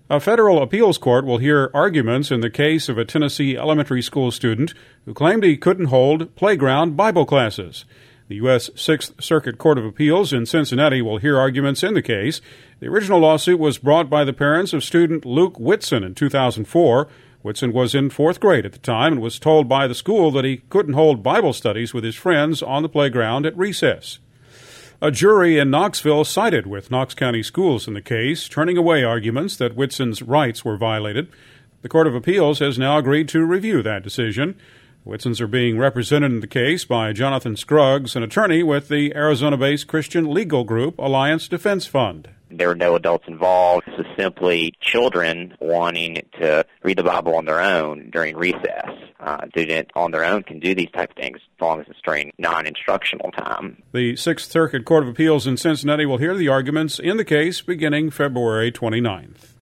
A federal appeals court will hear arguments in the case of a Tennessee elementary school student who claimed he couldn't hold playground Bible classes. The U.S. Sixth Circuit Court of Appeals in Cincinnati will hear arguments in the case. The original lawsuit was brought by the parents of student Luke Whitson in 2004. Whitson was in fourth grade at the time and was told by the school that he couldn't hold Bible studies with his friends on the playground at recess. A jury in Knoxville sided with Knox County Schools in the case, turning away arguments that Whitson's rights were violated. The Court of Appeals has now agreed to review that decision. Whitsons are being represented in the case by Jonathan Scruggs, an attorney with the Arizona-based Christian legal group Alliance Defense Fund. There were no adults involved. This is simply children wanting to read the Bible on their own during recess. Students on their own can do these type of things as long as it's during non-instructional time. The Sixth Circuit Court of Appeals in Cincinnati will hear the arguments in the case beginning February 29th.